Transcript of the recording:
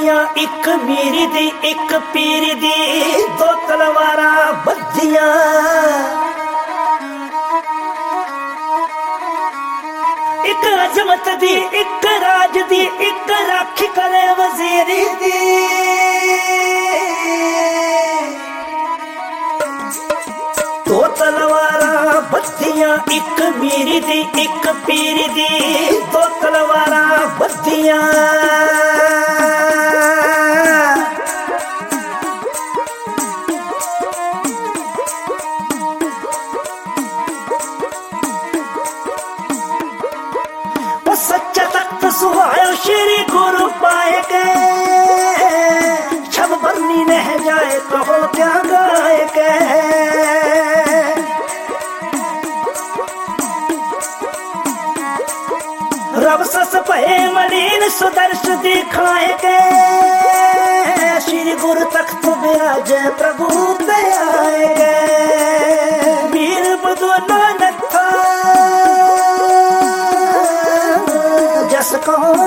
बद्दियां एक मेरी दी एक पीर दी, दो तलवारा बद्दियां। एक अजमत दी एक राज दी, एक राखी करे वजीरी दी। दो तलवारा बद्दियां एक मेरी दी एक पीर दी, दो तलवारा बद्दियां। सच्चा तख्त सुहायो श्री गुरु पाए गए, छब बन्नी रह जाए कहो क्या गाए गए। रब सस भय मलिन सुदर्श दिखाए गए, श्री गुरु तख्त ब्याज प्रभु ते आए गए। वीर बदोला नथा जस कहो